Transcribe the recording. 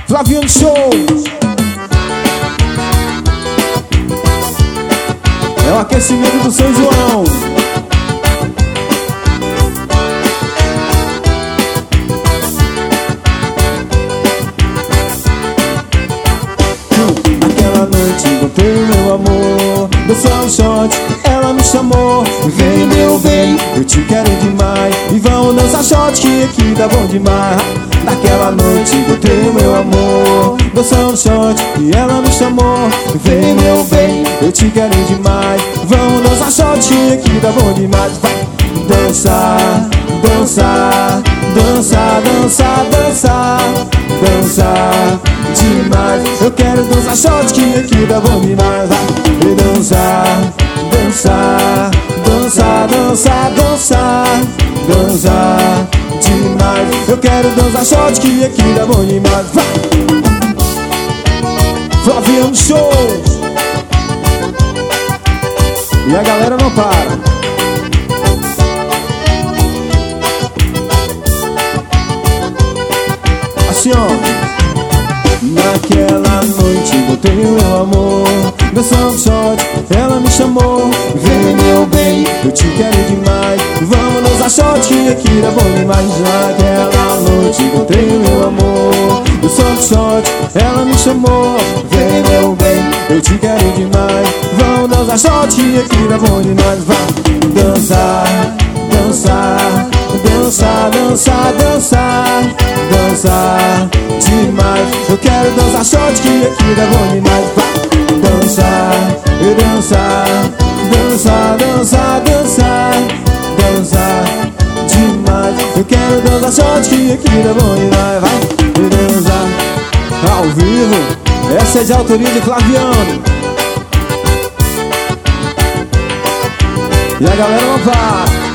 Flaviano Show. É o aquecimento do São João. Aquela noite encontrei meu amor, deu só um shot, ela me chamou. Vem meu bem, eu te quero demais, e vamos dançar shot que aqui dá bom demais. Naquela noite encontrei meu amor, deu só um shot e ela me chamou. Vem meu bem, eu te quero demais, vamos dançar shot que aqui dá bom demais. Vai dançar, dançar, dançar, dançar, dançar, dançar demais. Eu quero dançar shot que aqui dá bom demais. Vai dançar, dançar, dançar, dançar, dançar, dançar demais. Eu quero dançar shot que aqui dá bom demais. Vai! Flaviano Show. E a galera não para. Assim ó. Naquela noite botei o meu amor, deu só um shot, ela me chamou. Vem meu bem, eu te quero demais, vamos dançar shot que aqui dá bom demais. Naquela noite botei o meu amor, deu só um shot, ela me chamou. Vem meu bem, eu te quero demais, vamos dançar shot que aqui dá bom demais. Vai dançar, dançar, dançar, dançar, dançar, dançar demais. Eu quero dançar shot que aqui dá bom demais. Vai dançar, e dançar, dançar, dançar, dançar, dançar demais. Eu quero dançar shot que aqui dá bom demais. Vai e dançar ao vivo. Essa é de autoria de Flaviano. E a galera não para.